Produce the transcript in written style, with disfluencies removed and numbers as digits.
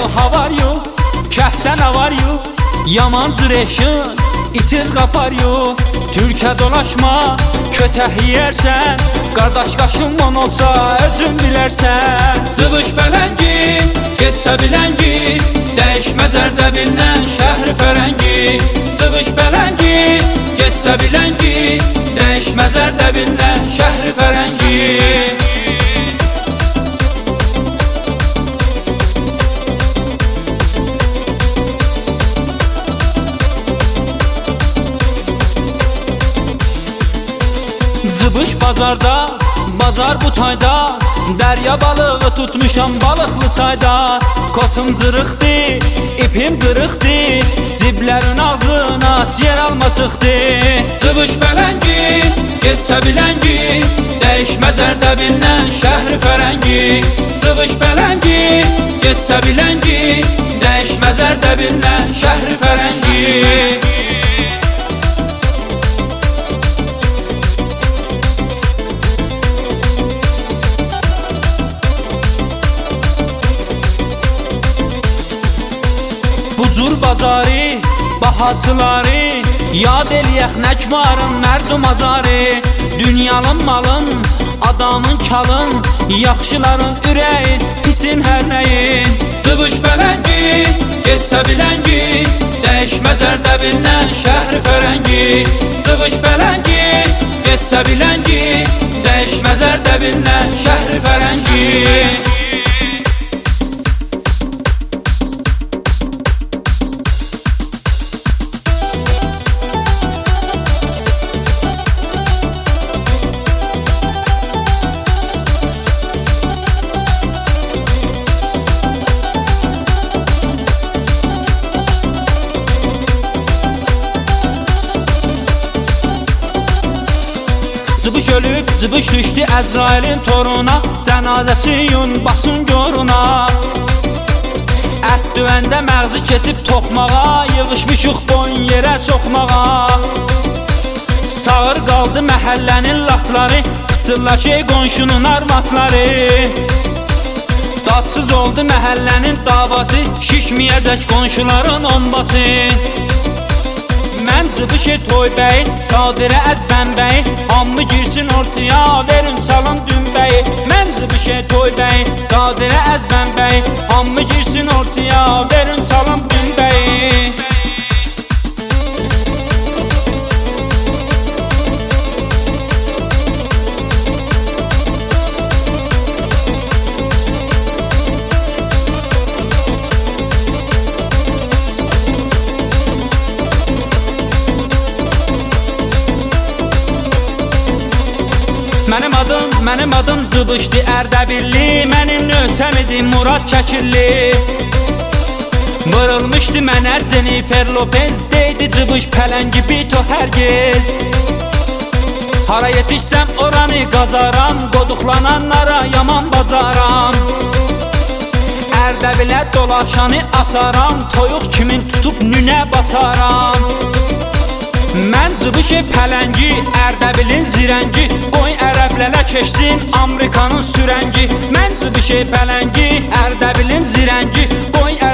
how are you? Kəftən how are you? Yaman cüreşin, itil qapar you. Türkə dolaşma, kötək yiyərsən. Qardaş qaşınman olsa özün bilərsən. Zıvış pələngi, getsə biləngi, dəyişməz Ərdəbildən şəhri fərəngi. Zıvış pələngi, getsə biləngi, dəyişməz Ərdəbildən şəhri fərəngi. Zıbış bazarda, bazar bu tayda. Dərya balığı tutmuşam balıqlı çayda. Kotum zırıqdı, ipim qırıqdı. Ziblərin ağzına yer alma çıxdı. Zıbış pələngi, getsə biləngi, dəyişməz Ərdəbildən şəhri fərəngi. Zıbış pələngi, getsə biləngi, dəyişməz Ərdəbildən şəhri fərəngi. Bucur bazarı, bahacıları, yad eləyək nəkmarın mərdum azarı. Dünyanın malın, adamın kalın, yaxşıların ürəyi, pisin hər nəyin. Zıvış pələngi, getsə biləngi, dəyişməz Ərdəbildən şəhri fərəngi. Zıvış pələngi, getsə biləngi, dəyişməz Ərdəbildən şəhri fərəngi. Zıbış ölüb, zıbış düşdü Əzrailin toruna. Cənazəsi yun, baxsın göruna. Ət düvəndə məğzi keçib toxmağa, yığışmışıq boyun yerə soxmağa. Sağır qaldı məhəllənin latları, qıçırlaşır qonşunun armatları. Dadsız oldu məhəllənin davası, şişməyəcək qonşuların ombası. Mən Zıbışı toy bəyi, Sadirə əzbən bəyi, hamı girsin ortaya, verin salın dünbəyi. Mən Zıbışı toy bəyi, Sadirə əzbən bəyi, hamı girsin ortaya, verin salın dünbəyi. Mənim adım Zıbışdı Ərdəbilli, mənim nöçəm idi Murad Kəkilli. Vırılmışdı mənə Jennifer Lopez, deydi Zıbış pələngi bito hərgiz. Hara yetişsəm oranı qazaram, qoduqlananlara yaman bazaram. Ərdəbilə dolaşanı asaram, toyuq kimin tutub nünə basaram. Mən Zıbışı pələngi, Ərdəbilin zirəngi, qoy ərəblərə keçsin Amerikanın sürəngi. Mən Zıbışı pələngi, Ərdəbilin zirəngi, qoy